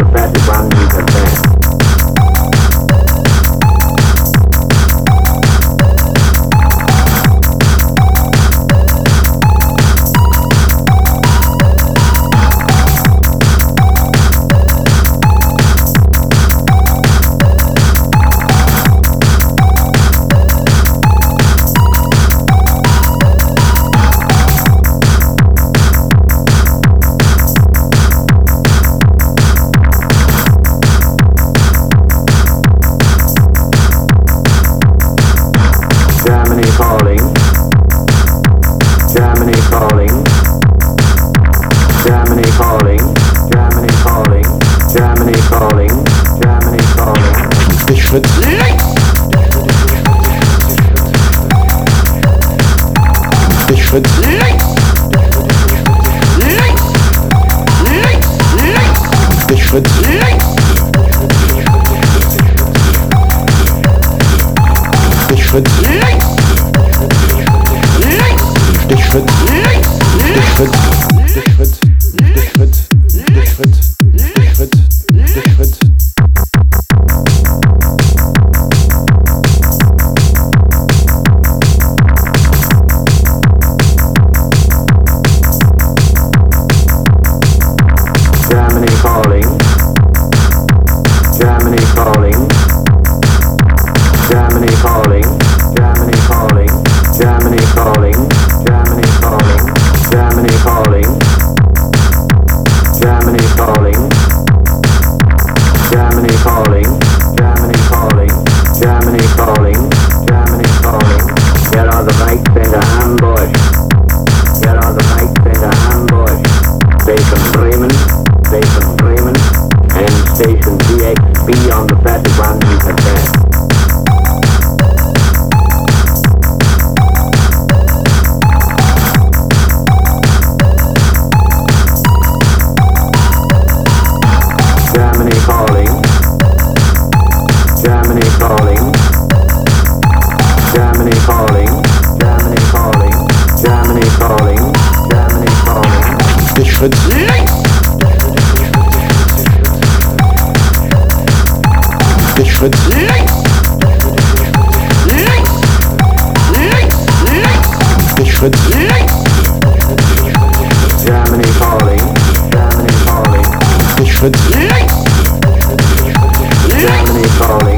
the fastest one we can dance. Germany calling, Germany calling, Germany calling, Germany calling, Germany calling, Germany calling. Nächster Schritt. Nächster Schritt. Nächster Schritt. Schritt. Schritt. Schritt. Schritt. Schritt. Schritt. Schritt. Schritt. Germany calling, Germany calling, Germany calling, Germany calling, Germany calling, Germany calling, Germany calling, Germany calling, Germany calling, Germany calling, Germany calling, Germany calling. Get on the right center ambush. Get on the right center ambush. Station Bremen, Station Bremen, and Station DXB on the fastest one we can dance. Germany calling, Germany calling, Germany calling, Germany calling, Germany calling, Germany calling. Nächster Schritt. Nächster Schritt. Nächster Schritt. Germany calling, Germany calling, Nächster Schritt. Germany calling.